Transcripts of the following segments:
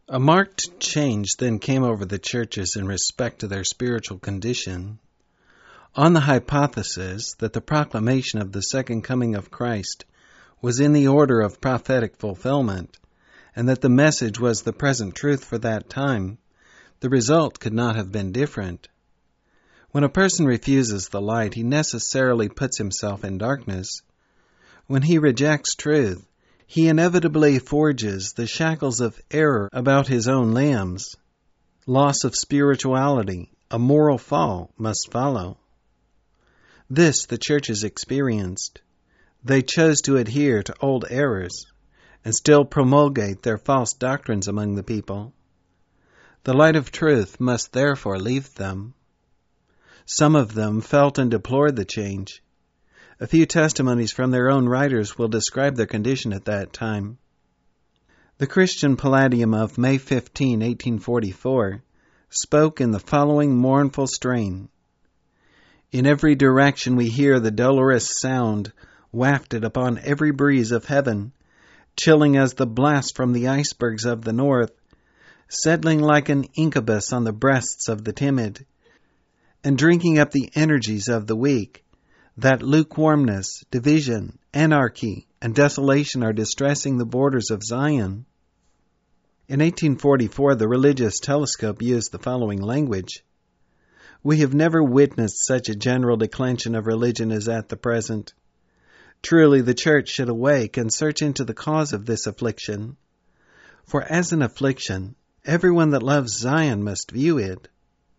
A marked change then came over the churches in respect to their spiritual condition. On the hypothesis that the proclamation of the second coming of Christ was in the order of prophetic fulfillment, and that the message was the present truth for that time, the result could not have been different. When a person refuses the light, he necessarily puts himself in darkness. When he rejects truth, he inevitably forges the shackles of error about his own limbs. Loss of spirituality, a moral fall, must follow. This the churches experienced. They chose to adhere to old errors and still promulgate their false doctrines among the people. The light of truth must therefore leave them. Some of them felt and deplored the change. A few testimonies from their own writers will describe their condition at that time. The Christian Palladium of May 15, 1844, spoke in the following mournful strain. In every direction we hear the dolorous sound wafted upon every breeze of heaven, chilling as the blast from the icebergs of the north, settling like an incubus on the breasts of the timid, and drinking up the energies of the weak. That lukewarmness, division, anarchy, and desolation are distressing the borders of Zion. In 1844, the Religious Telescope used the following language. We have never witnessed such a general declension of religion as at the present. Truly the Church should awake and search into the cause of this affliction. For as an affliction, everyone that loves Zion must view it.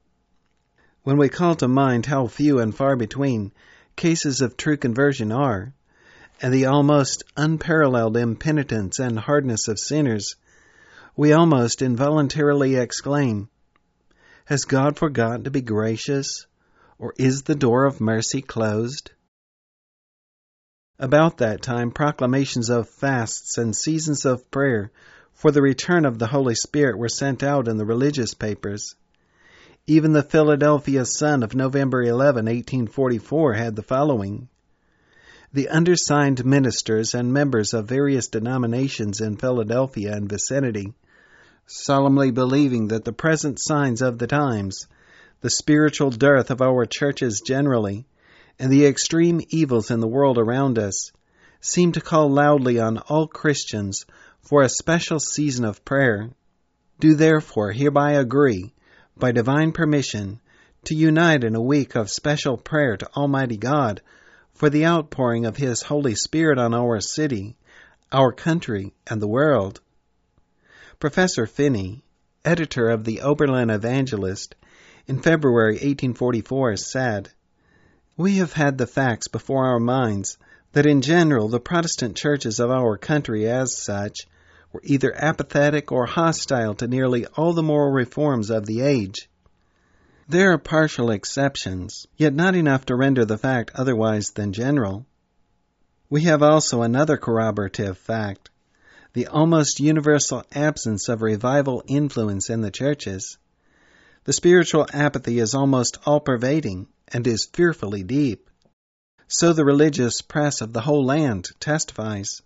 When we call to mind how few and far between cases of true conversion are, and the almost unparalleled impenitence and hardness of sinners, we almost involuntarily exclaim, Has God forgotten to be gracious, or is the door of mercy closed? About that time, proclamations of fasts and seasons of prayer for the return of the Holy Spirit were sent out in the religious papers. Even the Philadelphia Sun of November 11, 1844 had the following. The undersigned ministers and members of various denominations in Philadelphia and vicinity, solemnly believing that the present signs of the times, the spiritual dearth of our churches generally, and the extreme evils in the world around us, seem to call loudly on all Christians for a special season of prayer, do therefore hereby agree, by divine permission, to unite in a week of special prayer to Almighty God for the outpouring of His Holy Spirit on our city, our country, and the world. Professor Finney, editor of the Oberlin Evangelist, in February 1844 said, We have had the facts before our minds that in general the Protestant churches of our country as such were either apathetic or hostile to nearly all the moral reforms of the age. There are partial exceptions, yet not enough to render the fact otherwise than general. We have also another corroborative fact, the almost universal absence of revival influence in the churches. The spiritual apathy is almost all-pervading and is fearfully deep. So the religious press of the whole land testifies.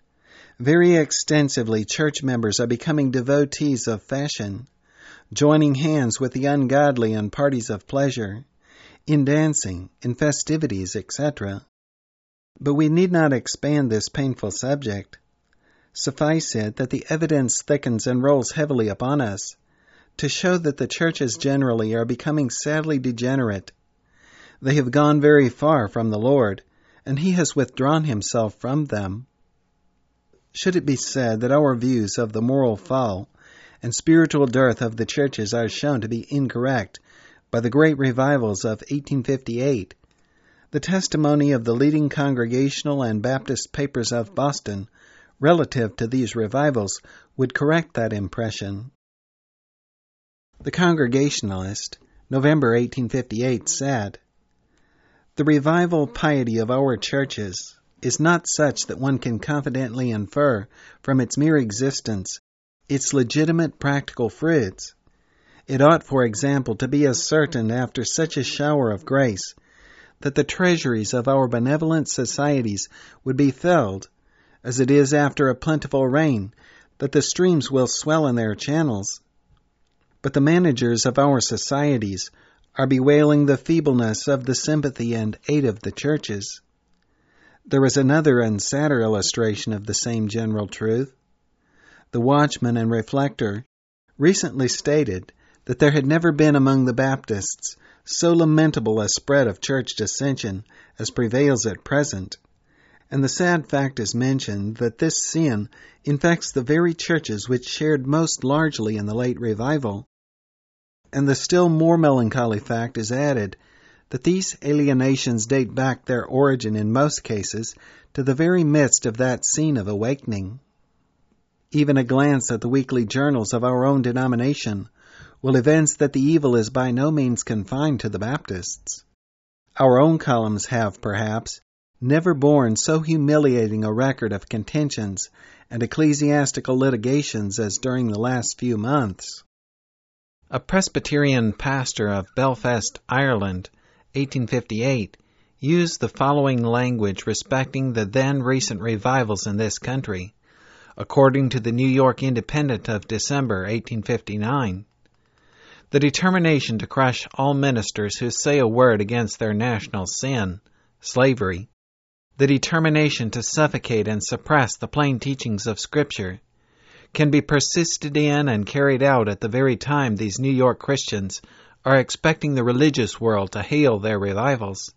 Very extensively, church members are becoming devotees of fashion, joining hands with the ungodly in parties of pleasure, in dancing, in festivities, etc. But we need not expand this painful subject. Suffice it that the evidence thickens and rolls heavily upon us, to show that the churches generally are becoming sadly degenerate. They have gone very far from the Lord, and He has withdrawn Himself from them. Should it be said that our views of the moral fall and spiritual dearth of the churches are shown to be incorrect by the great revivals of 1858, the testimony of the leading Congregational and Baptist papers of Boston relative to these revivals would correct that impression. The Congregationalist, November 1858, said, The revival piety of our churches is not such that one can confidently infer from its mere existence its legitimate practical fruits. It ought, for example, to be as certain after such a shower of grace that the treasuries of our benevolent societies would be filled, as it is after a plentiful rain, that the streams will swell in their channels. But the managers of our societies are bewailing the feebleness of the sympathy and aid of the churches. There is another and sadder illustration of the same general truth. The Watchman and Reflector recently stated that there had never been among the Baptists so lamentable a spread of church dissension as prevails at present, and the sad fact is mentioned that this sin infects the very churches which shared most largely in the late revival. And the still more melancholy fact is added that these alienations date back their origin in most cases to the very midst of that scene of awakening. Even a glance at the weekly journals of our own denomination will evince that the evil is by no means confined to the Baptists. Our own columns have, perhaps, never borne so humiliating a record of contentions and ecclesiastical litigations as during the last few months. A Presbyterian pastor of Belfast, Ireland, 1858, used the following language respecting the then recent revivals in this country, according to the New York Independent of December 1859. The determination to crush all ministers who say a word against their national sin, slavery, the determination to suffocate and suppress the plain teachings of Scripture, can be persisted in and carried out at the very time these New York Christians are expecting the religious world to hail their revivals.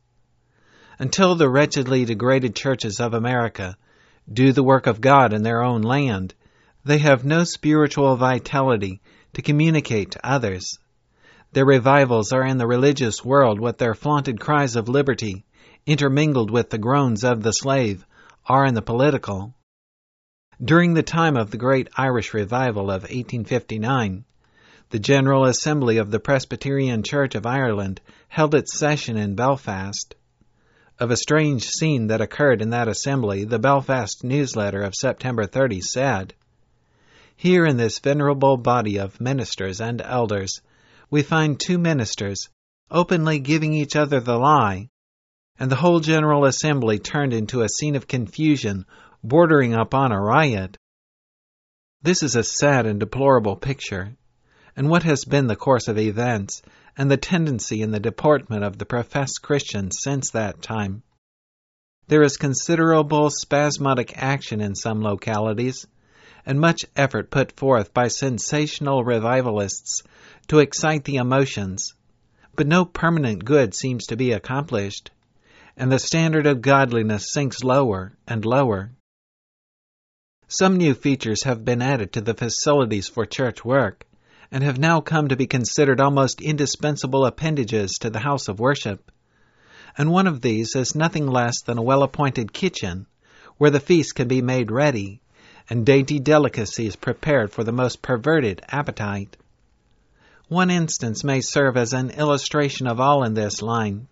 Until the wretchedly degraded churches of America do the work of God in their own land, they have no spiritual vitality to communicate to others. Their revivals are in the religious world what their flaunted cries of liberty, intermingled with the groans of the slave, are in the political. During the time of the great Irish revival of 1859, the General Assembly of the Presbyterian Church of Ireland held its session in Belfast. Of a strange scene that occurred in that assembly, the Belfast Newsletter of September 30 said, "Here in this venerable body of ministers and elders, we find two ministers openly giving each other the lie, and the whole General Assembly turned into a scene of confusion bordering upon a riot." This is a sad and deplorable picture, and what has been the course of events and the tendency in the deportment of the professed Christians since that time. There is considerable spasmodic action in some localities, and much effort put forth by sensational revivalists to excite the emotions, but no permanent good seems to be accomplished, and the standard of godliness sinks lower and lower. Some new features have been added to the facilities for church work, and have now come to be considered almost indispensable appendages to the house of worship. And one of these is nothing less than a well-appointed kitchen, where the feast can be made ready, and dainty delicacies prepared for the most perverted appetite. One instance may serve as an illustration of all in this line.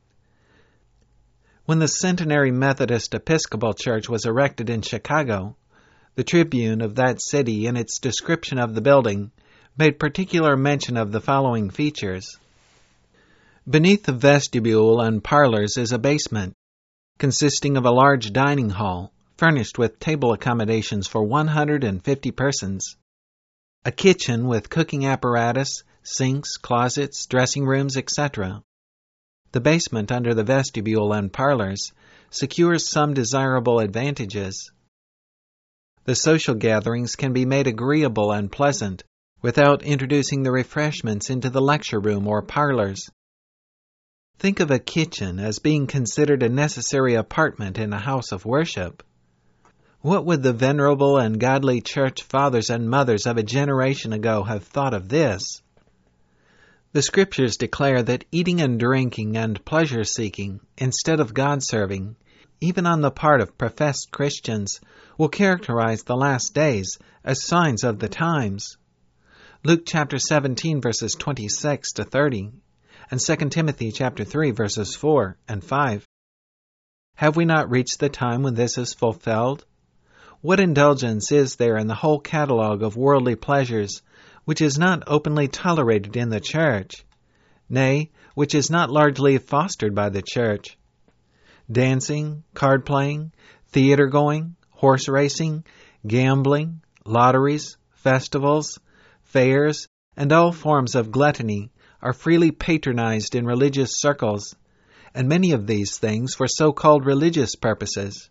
When the Centenary Methodist Episcopal Church was erected in Chicago, the Tribune of that city, in its description of the building, made particular mention of the following features. Beneath the vestibule and parlors is a basement, consisting of a large dining hall, furnished with table accommodations for 150 persons, a kitchen with cooking apparatus, sinks, closets, dressing rooms, etc. The basement under the vestibule and parlors secures some desirable advantages. The social gatherings can be made agreeable and pleasant without introducing the refreshments into the lecture room or parlors. Think of a kitchen as being considered a necessary apartment in a house of worship. What would the venerable and godly church fathers and mothers of a generation ago have thought of this? The Scriptures declare that eating and drinking and pleasure-seeking, instead of God-serving, even on the part of professed Christians, will characterize the last days as signs of the times. Luke chapter 17 verses 26 to 30, and 2 Timothy chapter 3 verses 4 and 5. Have we not reached the time when this is fulfilled? What indulgence is there in the whole catalogue of worldly pleasures which is not openly tolerated in the church, nay, which is not largely fostered by the church? Dancing, card-playing, theater-going, horse-racing, gambling, lotteries, festivals, fairs, and all forms of gluttony are freely patronized in religious circles, and many of these things for so-called religious purposes.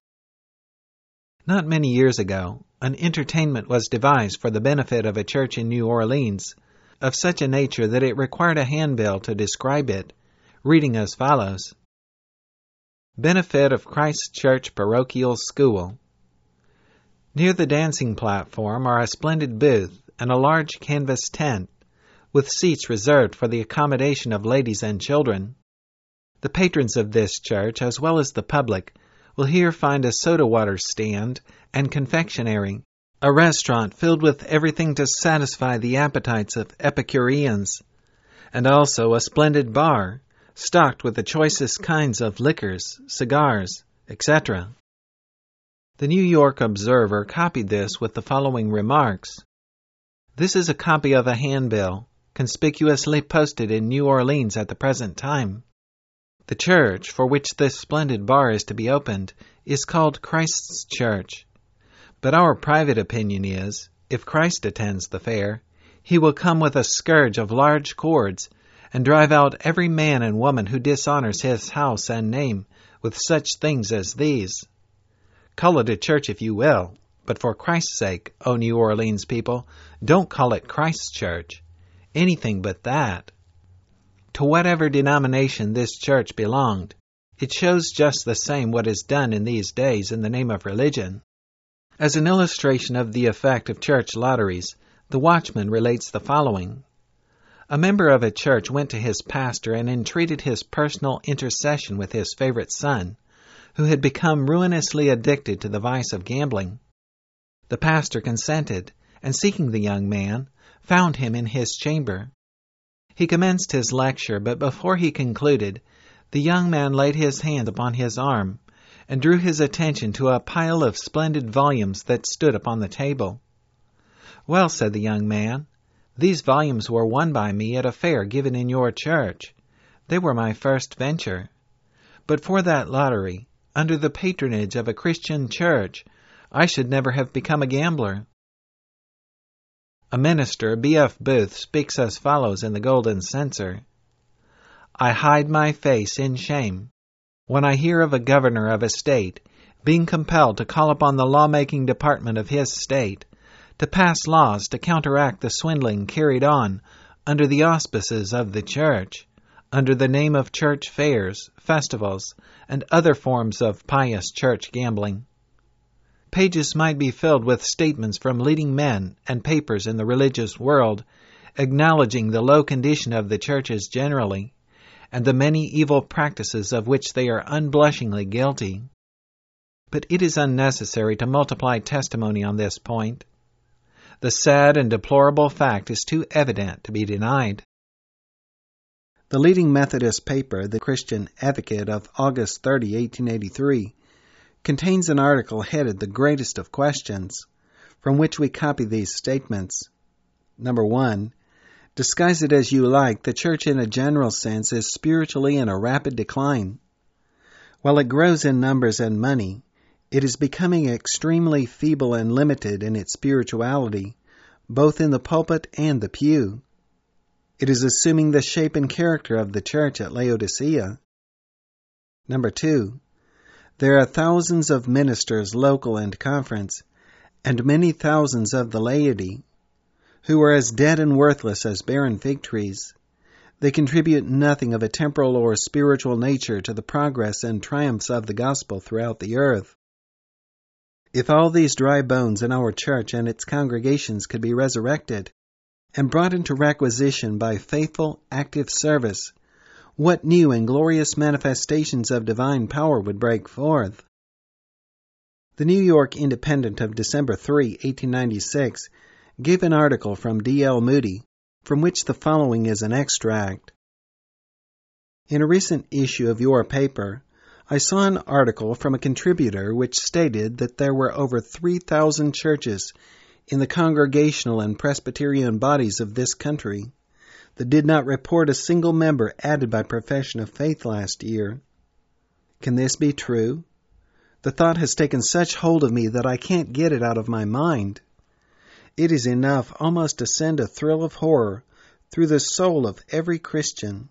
Not many years ago, an entertainment was devised for the benefit of a church in New Orleans, of such a nature that it required a handbill to describe it, reading as follows: Benefit of Christ Church Parochial School. Near the dancing platform are a splendid booth and a large canvas tent, with seats reserved for the accommodation of ladies and children. The patrons of this church, as well as the public, will here find a soda water stand and confectionery, a restaurant filled with everything to satisfy the appetites of Epicureans, and also a splendid bar, stocked with the choicest kinds of liquors, cigars, etc. The New York Observer copied this with the following remarks: This is a copy of a handbill, conspicuously posted in New Orleans at the present time. The church for which this splendid bar is to be opened is called Christ's Church. But our private opinion is, if Christ attends the fair, he will come with a scourge of large cords, and drive out every man and woman who dishonors his house and name with such things as these. Call it a church if you will, but for Christ's sake, O New Orleans people, don't call it Christ's Church. Anything but that. To whatever denomination this church belonged, it shows just the same what is done in these days in the name of religion. As an illustration of the effect of church lotteries, the Watchman relates the following. A member of a church went to his pastor and entreated his personal intercession with his favorite son, who had become ruinously addicted to the vice of gambling. The pastor consented, and seeking the young man, found him in his chamber. He commenced his lecture, but before he concluded, the young man laid his hand upon his arm, and drew his attention to a pile of splendid volumes that stood upon the table. Well, said the young man, these volumes were won by me at a fair given in your church. They were my first venture. But for that lottery, under the patronage of a Christian church, I should never have become a gambler. A minister, B.F. Booth, speaks as follows in the Golden Censer. I hide my face in shame when I hear of a governor of a state being compelled to call upon the lawmaking department of his state to pass laws to counteract the swindling carried on under the auspices of the church, under the name of church fairs, festivals, and other forms of pious church gambling. Pages might be filled with statements from leading men and papers in the religious world, acknowledging the low condition of the churches generally, and the many evil practices of which they are unblushingly guilty. But it is unnecessary to multiply testimony on this point. The sad and deplorable fact is too evident to be denied. The leading Methodist paper, the Christian Advocate of August 30, 1883, contains an article headed The Greatest of Questions, from which we copy these statements. Number 1. Disguise it as you like, the church in a general sense is spiritually in a rapid decline. While it grows in numbers and money, it is becoming extremely feeble and limited in its spirituality, both in the pulpit and the pew. It is assuming the shape and character of the church at Laodicea. Number 2. There are thousands of ministers, local and conference, and many thousands of the laity, who are as dead and worthless as barren fig trees. They contribute nothing of a temporal or spiritual nature to the progress and triumphs of the gospel throughout the earth. If all these dry bones in our church and its congregations could be resurrected and brought into requisition by faithful, active service, what new and glorious manifestations of divine power would break forth? The New York Independent of December 3, 1896, gave an article from D.L. Moody, from which the following is an extract. In a recent issue of your paper, I saw an article from a contributor which stated that there were over 3,000 churches in the Congregational and Presbyterian bodies of this country that did not report a single member added by profession of faith last year. Can this be true? The thought has taken such hold of me that I can't get it out of my mind. It is enough almost to send a thrill of horror through the soul of every Christian.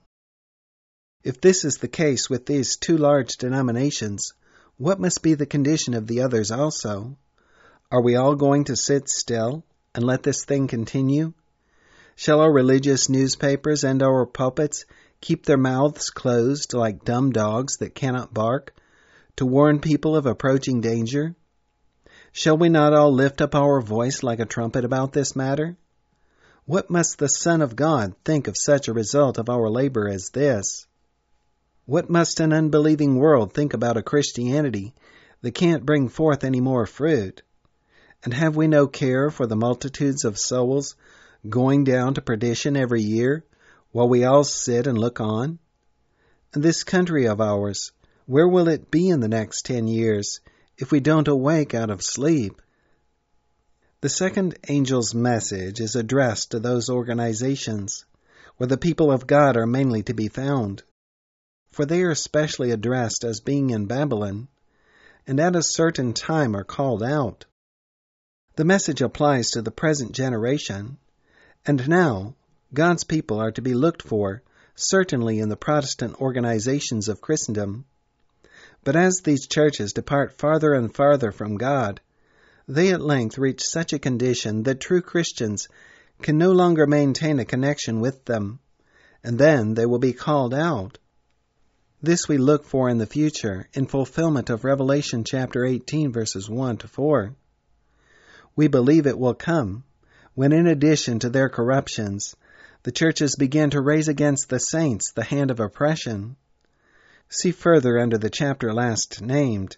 If this is the case with these two large denominations, what must be the condition of the others also? Are we all going to sit still and let this thing continue? Shall our religious newspapers and our pulpits keep their mouths closed like dumb dogs that cannot bark, to warn people of approaching danger? Shall we not all lift up our voice like a trumpet about this matter? What must the Son of God think of such a result of our labor as this? What must an unbelieving world think about a Christianity that can't bring forth any more fruit? And have we no care for the multitudes of souls going down to perdition every year, while we all sit and look on? And this country of ours, where will it be in the next 10 years if we don't awake out of sleep? The second angel's message is addressed to those organizations where the people of God are mainly to be found, for they are especially addressed as being in Babylon, and at a certain time are called out. The message applies to the present generation, and now God's people are to be looked for, certainly in the Protestant organizations of Christendom. But as these churches depart farther and farther from God, they at length reach such a condition that true Christians can no longer maintain a connection with them, and then they will be called out. This we look for in the future, in fulfillment of Revelation chapter 18, verses 1 to 4. We believe it will come, when in addition to their corruptions, the churches begin to raise against the saints the hand of oppression. See further under the chapter last named.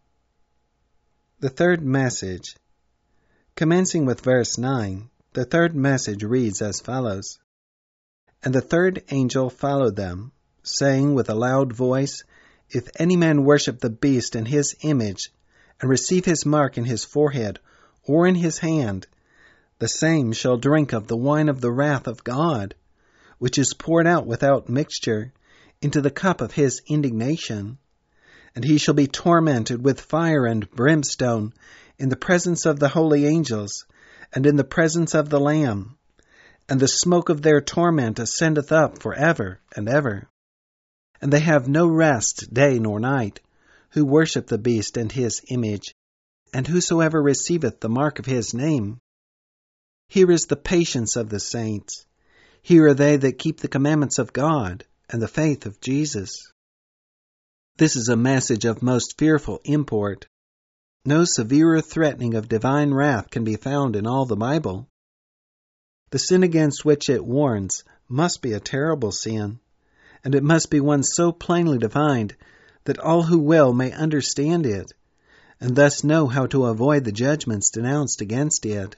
The third message. Commencing with verse 9, the third message reads as follows. And the third angel followed them, saying with a loud voice, If any man worship the beast and his image, and receive his mark in his forehead or in his hand, the same shall drink of the wine of the wrath of God, which is poured out without mixture into the cup of his indignation. And he shall be tormented with fire and brimstone in the presence of the holy angels, and in the presence of the Lamb. And the smoke of their torment ascendeth up for ever and ever. And they have no rest day nor night, who worship the beast and his image, and whosoever receiveth the mark of his name. Here is the patience of the saints. Here are they that keep the commandments of God and the faith of Jesus. This is a message of most fearful import. No severer threatening of divine wrath can be found in all the Bible. The sin against which it warns must be a terrible sin, and it must be one so plainly defined that all who will may understand it, and thus know how to avoid the judgments denounced against it.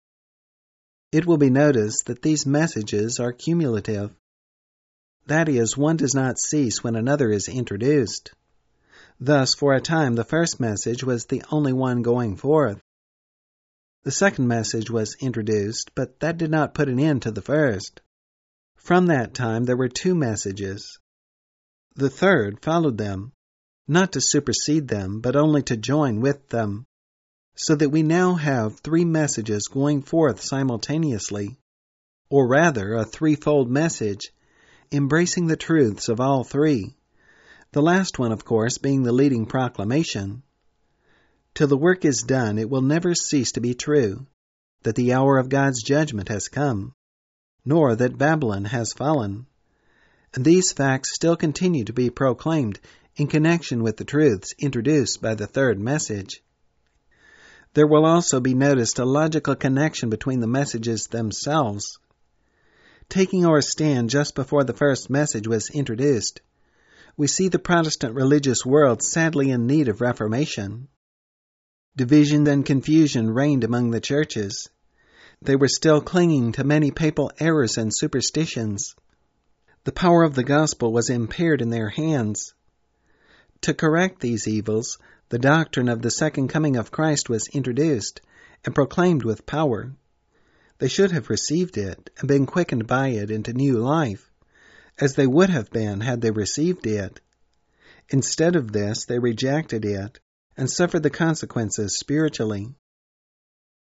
It will be noticed that these messages are cumulative. That is, one does not cease when another is introduced. Thus, for a time, the first message was the only one going forth. The second message was introduced, but that did not put an end to the first. From that time, there were two messages. The third followed them, not to supersede them, but only to join with them, so that we now have three messages going forth simultaneously, or rather a threefold message, embracing the truths of all three, the last one, of course, being the leading proclamation. Till the work is done, it will never cease to be true that the hour of God's judgment has come, nor that Babylon has fallen. And these facts still continue to be proclaimed in connection with the truths introduced by the third message. There will also be noticed a logical connection between the messages themselves. Taking our stand just before the first message was introduced, we see the Protestant religious world sadly in need of reformation. Division and confusion reigned among the churches. They were still clinging to many papal errors and superstitions. The power of the gospel was impaired in their hands. To correct these evils, the doctrine of the second coming of Christ was introduced and proclaimed with power. They should have received it and been quickened by it into new life, as they would have been had they received it. Instead of this, they rejected it and suffered the consequences spiritually.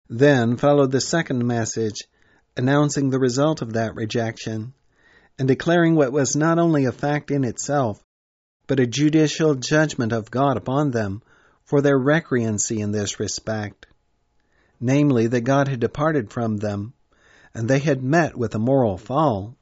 Then followed the second message, announcing the result of that rejection, and declaring what was not only a fact in itself, but a judicial judgment of God upon them for their recreancy in this respect, namely that God had departed from them, and they had met with a moral fall.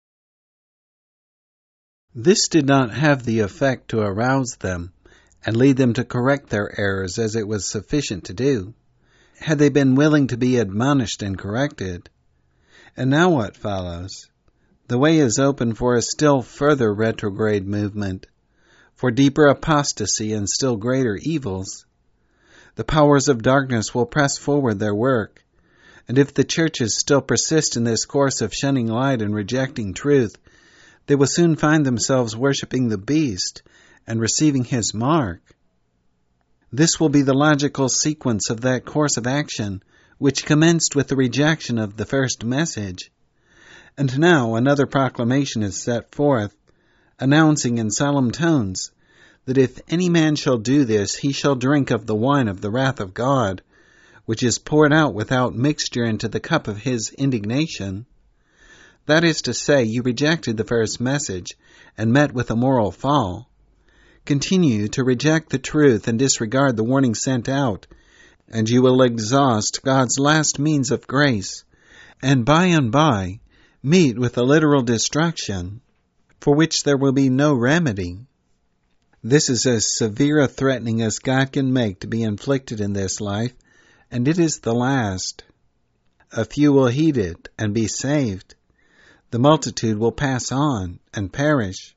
This did not have the effect to arouse them and lead them to correct their errors as it was sufficient to do, had they been willing to be admonished and corrected. And now what follows? The way is open for a still further retrograde movement, for deeper apostasy and still greater evils. The powers of darkness will press forward their work, and if the churches still persist in this course of shunning light and rejecting truth, they will soon find themselves worshiping the beast and receiving his mark. This will be the logical sequence of that course of action which commenced with the rejection of the first message. And now another proclamation is set forth, announcing in solemn tones that if any man shall do this, he shall drink of the wine of the wrath of God, which is poured out without mixture into the cup of his indignation. That is to say, you rejected the first message and met with a moral fall. Continue to reject the truth and disregard the warning sent out, and you will exhaust God's last means of grace, and by meet with a literal destruction, for which there will be no remedy. This is as severe a threatening as God can make to be inflicted in this life, and it is the last. A few will heed it and be saved. The multitude will pass on and perish.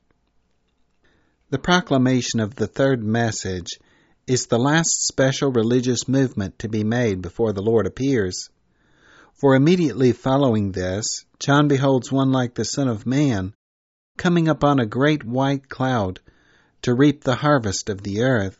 The proclamation of the third message is the last special religious movement to be made before the Lord appears. For immediately following this, John beholds one like the Son of Man, coming upon a great white cloud to reap the harvest of the earth.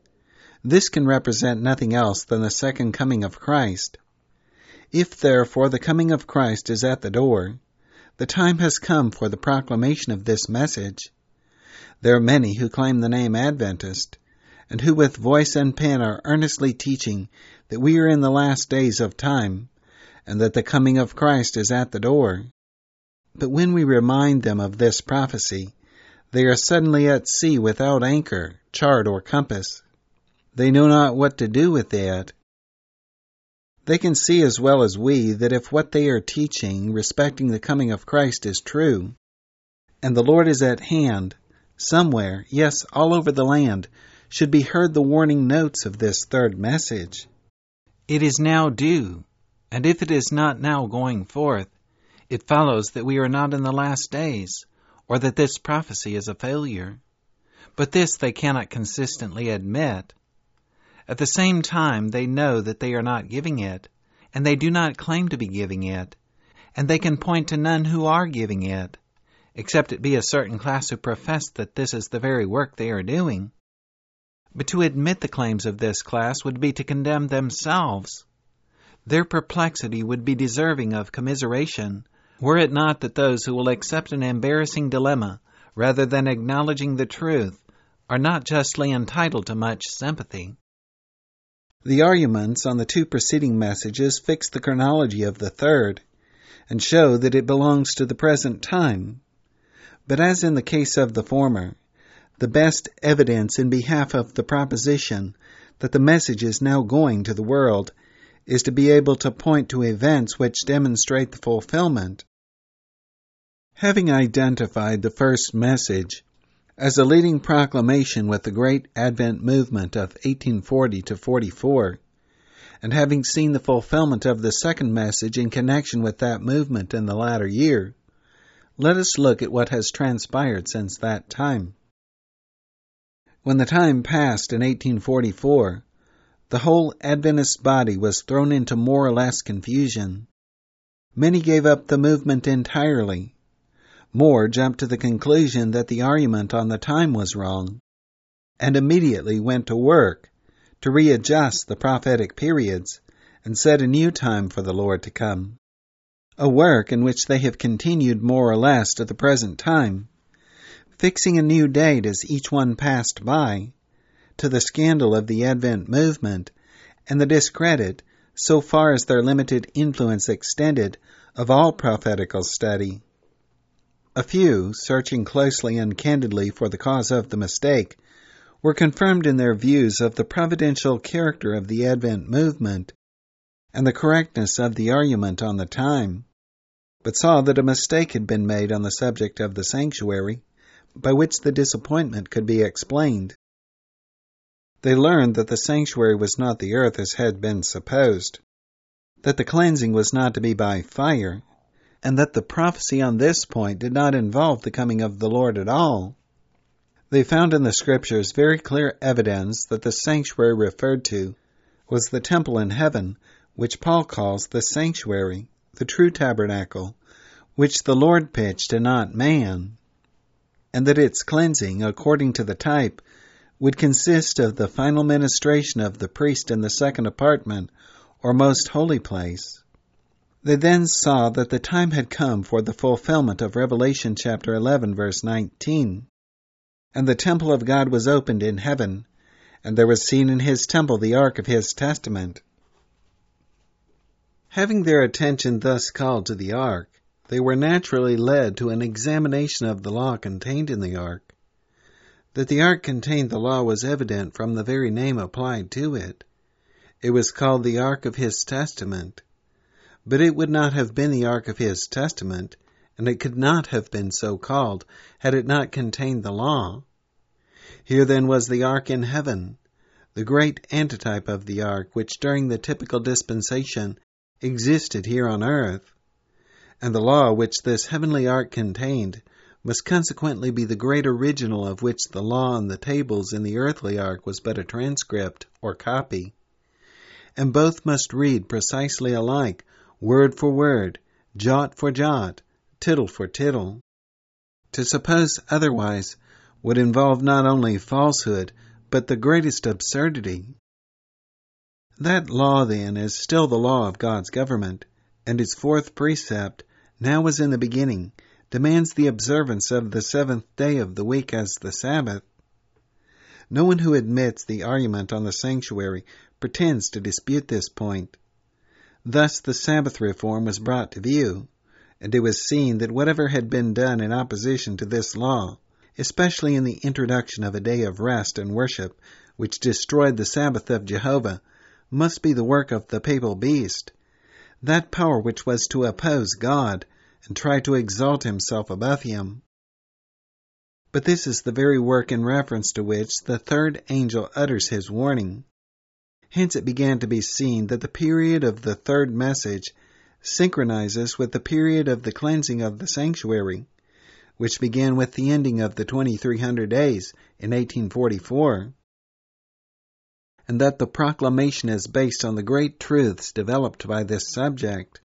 This can represent nothing else than the second coming of Christ. If, therefore, the coming of Christ is at the door, the time has come for the proclamation of this message. There are many who claim the name Adventist, and who with voice and pen are earnestly teaching that we are in the last days of time, and that the coming of Christ is at the door. But when we remind them of this prophecy, they are suddenly at sea without anchor, chart, or compass. They know not what to do with it. They can see as well as we that if what they are teaching respecting the coming of Christ is true, and the Lord is at hand, somewhere, yes, all over the land, should be heard the warning notes of this third message. It is now due, and if it is not now going forth, it follows that we are not in the last days, or that this prophecy is a failure. But this they cannot consistently admit. At the same time, they know that they are not giving it, and they do not claim to be giving it, and they can point to none who are giving it, except it be a certain class who profess that this is the very work they are doing. But to admit the claims of this class would be to condemn themselves. Their perplexity would be deserving of commiseration, were it not that those who will accept an embarrassing dilemma rather than acknowledging the truth are not justly entitled to much sympathy. The arguments on the two preceding messages fix the chronology of the third, and show that it belongs to the present time. But as in the case of the former, the best evidence in behalf of the proposition that the message is now going to the world is to be able to point to events which demonstrate the fulfillment. Having identified the first message as a leading proclamation with the great Advent movement of 1840 to 44, and having seen the fulfillment of the second message in connection with that movement in the latter year, let us look at what has transpired since that time. When the time passed in 1844, the whole Adventist body was thrown into more or less confusion. Many gave up the movement entirely. More jumped to the conclusion that the argument on the time was wrong, and immediately went to work to readjust the prophetic periods and set a new time for the Lord to come. A work in which they have continued more or less to the present time, fixing a new date as each one passed by, to the scandal of the Advent movement and the discredit so far as their limited influence extended, of all prophetical study. A few, searching closely and candidly for the cause of the mistake, were confirmed in their views of the providential character of the Advent movement and the correctness of the argument on the time, but saw that a mistake had been made on the subject of the sanctuary, by which the disappointment could be explained. They learned that the sanctuary was not the earth as had been supposed, that the cleansing was not to be by fire, and that the prophecy on this point did not involve the coming of the Lord at all. They found in the Scriptures very clear evidence that the sanctuary referred to was the temple in heaven, which Paul calls the sanctuary, the true tabernacle, which the Lord pitched and not man, and that its cleansing, according to the type, would consist of the final ministration of the priest in the second apartment, or most holy place. They then saw that the time had come for the fulfillment of Revelation chapter 11, verse 19. And the temple of God was opened in heaven, and there was seen in his temple the ark of his testament. Having their attention thus called to the ark, they were naturally led to an examination of the law contained in the ark. That the ark contained the law was evident from the very name applied to it. It was called the ark of his testament. But it would not have been the ark of his testament, and it could not have been so called, had it not contained the law. Here then was the ark in heaven, the great antitype of the ark which during the typical dispensation existed here on earth. And the law which this heavenly ark contained must consequently be the great original of which the law on the tables in the earthly ark was but a transcript or copy. And both must read precisely alike, word for word, jot for jot, tittle for tittle. To suppose otherwise would involve not only falsehood, but the greatest absurdity. That law, then, is still the law of God's government, and its fourth precept, now as in the beginning, demands the observance of the seventh day of the week as the Sabbath. No one who admits the argument on the sanctuary pretends to dispute this point. Thus the Sabbath reform was brought to view, and it was seen that whatever had been done in opposition to this law, especially in the introduction of a day of rest and worship, which destroyed the Sabbath of Jehovah, must be the work of the papal beast, that power which was to oppose God and try to exalt himself above him. But this is the very work in reference to which the third angel utters his warning. Hence it began to be seen that the period of the third message synchronizes with the period of the cleansing of the sanctuary, which began with the ending of the 2300 days in 1844, and that the proclamation is based on the great truths developed by this subject.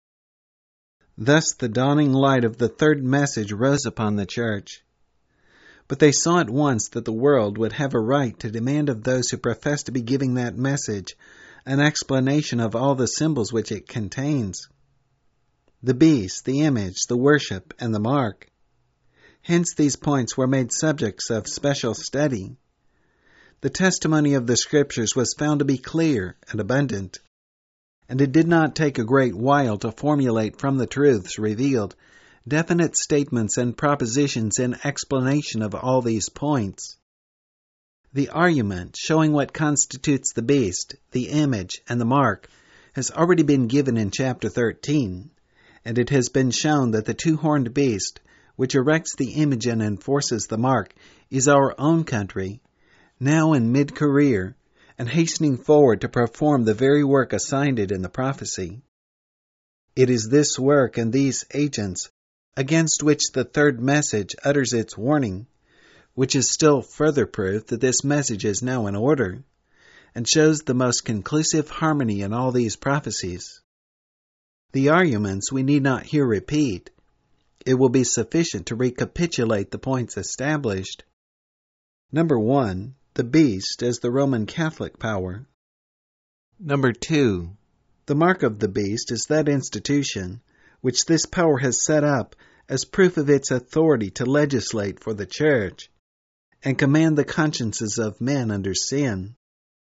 Thus the dawning light of the third message rose upon the Church. But they saw at once that the world would have a right to demand of those who profess to be giving that message an explanation of all the symbols which it contains: the beast, the image, the worship, and the mark. Hence these points were made subjects of special study. The testimony of the Scriptures was found to be clear and abundant, and it did not take a great while to formulate from the truths revealed definite statements and propositions in explanation of all these points. The argument showing what constitutes the beast, the image, and the mark has already been given in chapter 13, and it has been shown that the two-horned beast, which erects the image and enforces the mark, is our own country, now in mid-career, and hastening forward to perform the very work assigned it in the prophecy. It is this work and these agents against which the third message utters its warning, which is still further proof that this message is now in order, and shows the most conclusive harmony in all these prophecies. The arguments we need not here repeat. It will be sufficient to recapitulate the points established. Number 1, the beast as the Roman Catholic power. Number 2, the mark of the beast is that institution which this power has set up as proof of its authority to legislate for the Church and command the consciences of men under sin.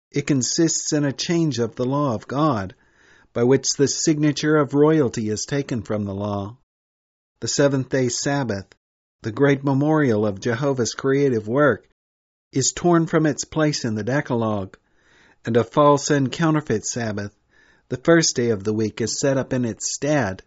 It consists in a change of the law of God, by which the signature of royalty is taken from the law. The seventh-day Sabbath, the great memorial of Jehovah's creative work, is torn from its place in the Decalogue, and a false and counterfeit Sabbath, the first day of the week, is set up in its stead.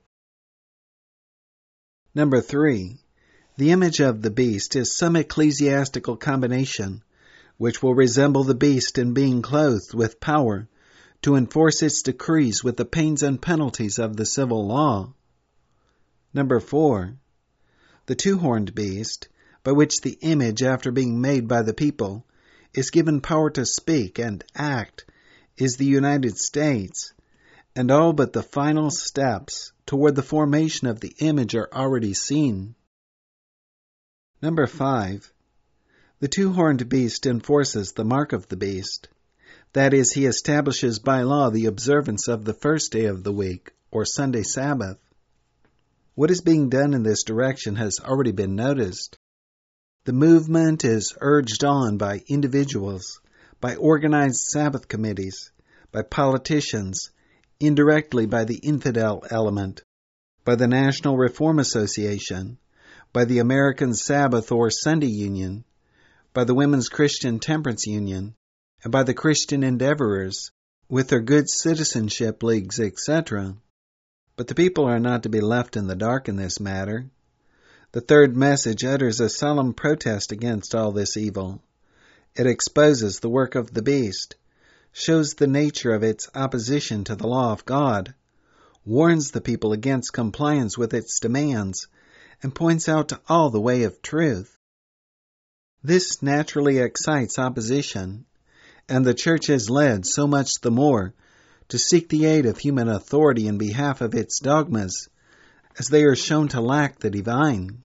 Number 3. The image of the beast is some ecclesiastical combination which will resemble the beast in being clothed with power to enforce its decrees with the pains and penalties of the civil law. Number 4. The two-horned beast, by which the image, after being made by the people, is given power to speak and act, is the United States, and all but the final steps toward the formation of the image are already seen. Number 5. The two-horned beast enforces the mark of the beast. That is, he establishes by law the observance of the first day of the week, or Sunday Sabbath. What is being done in this direction has already been noticed. The movement is urged on by individuals, by organized Sabbath committees, by politicians, indirectly by the infidel element, by the National Reform Association, by the American Sabbath or Sunday Union, by the Women's Christian Temperance Union, and by the Christian Endeavorers, with their Good Citizenship Leagues, etc. But the people are not to be left in the dark in this matter. The third message utters a solemn protest against all this evil. It exposes the work of the beast, shows the nature of its opposition to the law of God, warns the people against compliance with its demands, and points out to all the way of truth. This naturally excites opposition, and the church is led so much the more to seek the aid of human authority in behalf of its dogmas, as they are shown to lack the divine.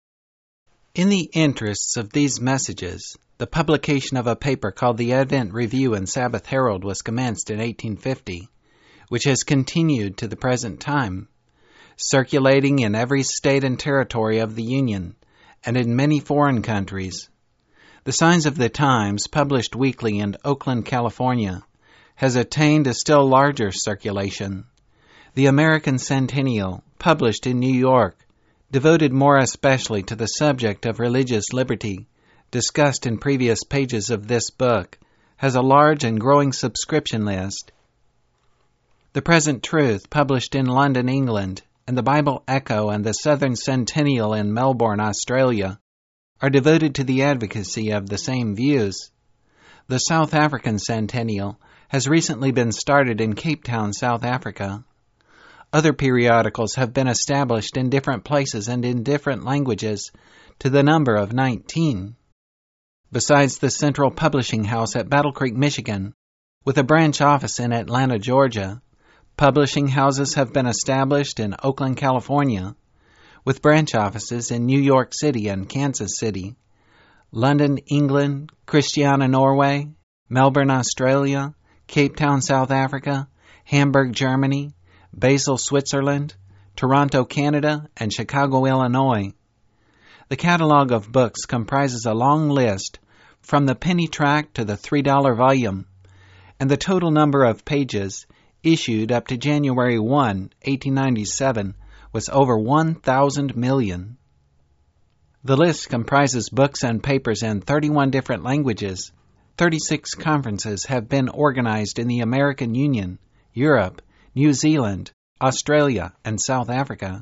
In the interests of these messages, the publication of a paper called the Advent Review and Sabbath Herald was commenced in 1850, which has continued to the present time, circulating in every state and territory of the Union, and in many foreign countries. The Signs of the Times, published weekly in Oakland, California, has attained a still larger circulation. The American Centennial, published in New York, devoted more especially to the subject of religious liberty, discussed in previous pages of this book, has a large and growing subscription list. The Present Truth, published in London, England, and the Bible Echo and the Southern Centennial in Melbourne, Australia, are devoted to the advocacy of the same views. The South African Centennial has recently been started in Cape Town, South Africa. Other periodicals have been established in different places and in different languages, to the number of 19. Besides the Central Publishing House at Battle Creek, Michigan, with a branch office in Atlanta, Georgia, publishing houses have been established in Oakland, California, with branch offices in New York City and Kansas City, London, England, Christiania, Norway, Melbourne, Australia, Cape Town, South Africa, Hamburg, Germany, Basel, Switzerland, Toronto, Canada, and Chicago, Illinois. The catalog of books comprises a long list from the penny tract to the $3 volume, and the total number of pages issued up to January 1, 1897, was over 1,000 million. The list comprises books and papers in 31 different languages. 36 conferences have been organized in the American Union, Europe, New Zealand, Australia, and South Africa.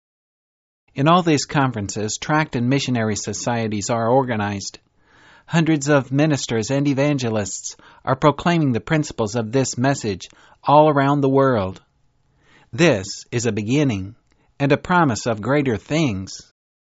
In all these conferences, tract and missionary societies are organized. Hundreds of ministers and evangelists are proclaiming the principles of this message all around the world. This is a beginning and a promise of greater things.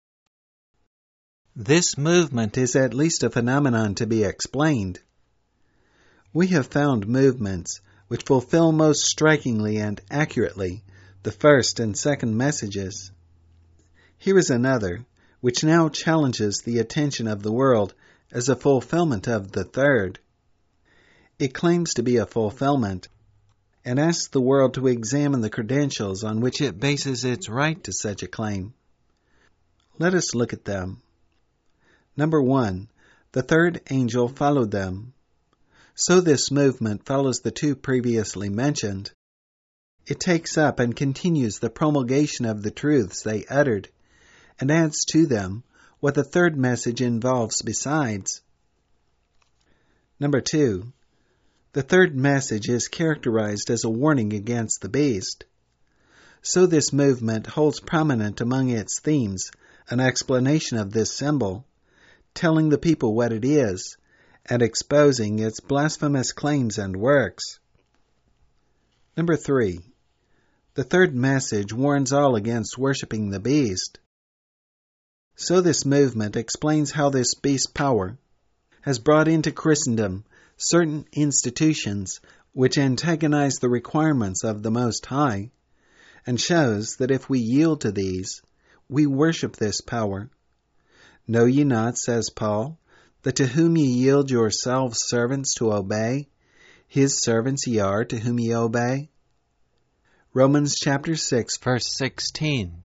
This movement is at least a phenomenon to be explained. We have found movements which fulfill most strikingly and accurately the first and second messages. Here is another, which now challenges the attention of the world as a fulfillment of the third. It claims to be a fulfillment, and asks the world to examine the credentials on which it bases its right to such a claim. Let us look at them. Number 1, the third angel followed them. So this movement follows the two previously mentioned. It takes up and continues the promulgation of the truths they uttered, and adds to them what the third message involves besides. Number 2. The third message is characterized as a warning against the beast. So this movement holds prominent among its themes an explanation of this symbol, telling the people what it is, and exposing its blasphemous claims and works. Number 3. The third message warns all against worshiping the beast. So this movement explains how this beast power has brought into Christendom certain institutions which antagonize the requirements of the Most High, and shows that if we yield to these, we worship this power. Know ye not, says Paul, that to whom ye yield yourselves servants to obey, his servants ye are to whom ye obey? Romans chapter 6, verse 16.